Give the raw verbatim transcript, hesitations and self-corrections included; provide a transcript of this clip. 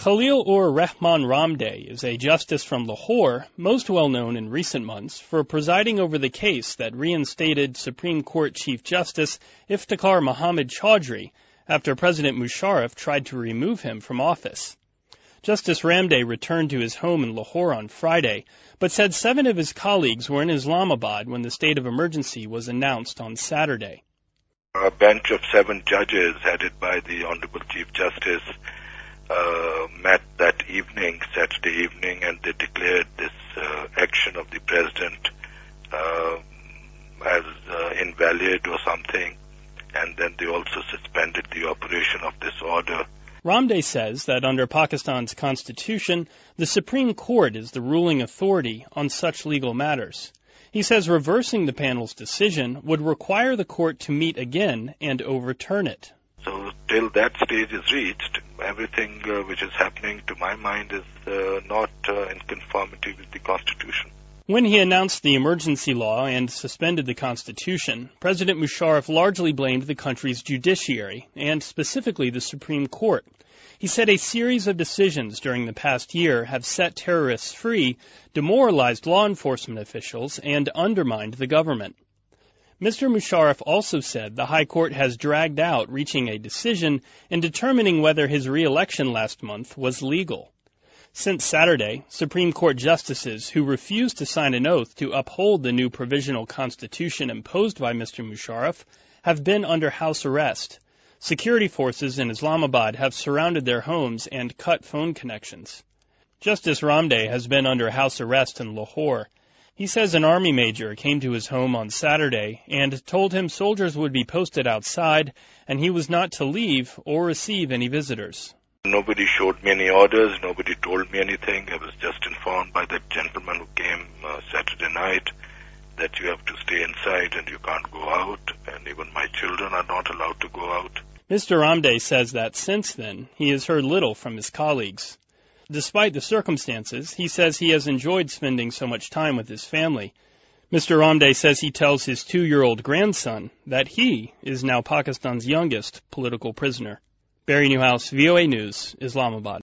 Khalil-ur-Rahman Ramde is a justice from Lahore, most well known in recent months for presiding over the case that reinstated Supreme Court Chief Justice Iftikhar Muhammad Chaudhry after President Musharraf tried to remove him from office. Justice Ramde returned to his home in Lahore on Friday, but said seven of his colleagues were in Islamabad when the state of emergency was announced on Saturday. A bench of seven judges headed by the Honorable Chief Justice uh, met that evening, Saturday evening, and they declared this uh, action of the President uh, as uh, invalid or something, and then they also suspended the operation of this order. Ramde says that under Pakistan's constitution, the Supreme Court is the ruling authority on such legal matters. He says reversing the panel's decision would require the court to meet again and overturn it. So till that stage is reached, everything uh, which is happening, to my mind, is uh, not uh, in conformity with the Constitution. When he announced the emergency law and suspended the Constitution, President Musharraf largely blamed the country's judiciary, and specifically the Supreme Court. He said a series of decisions during the past year have set terrorists free, demoralized law enforcement officials, and undermined the government. Mister Musharraf also said the High Court has dragged out reaching a decision and determining whether his re-election last month was legal. Since Saturday, Supreme Court justices who refused to sign an oath to uphold the new provisional constitution imposed by Mister Musharraf have been under house arrest. Security forces in Islamabad have surrounded their homes and cut phone connections. Justice Ramde has been under house arrest in Lahore. He says an army major came to his home on Saturday and told him soldiers would be posted outside and he was not to leave or receive any visitors. Nobody showed me any orders, nobody told me anything. I was just informed by that gentleman who came uh, Saturday night that you have to stay inside and you can't go out, and even my children are not allowed to go out. Mister Ramde says that since then, he has heard little from his colleagues. Despite the circumstances, he says he has enjoyed spending so much time with his family. Mister Ramde says he tells his two-year-old grandson that he is now Pakistan's youngest political prisoner. Barry Newhouse, V O A News, Islamabad.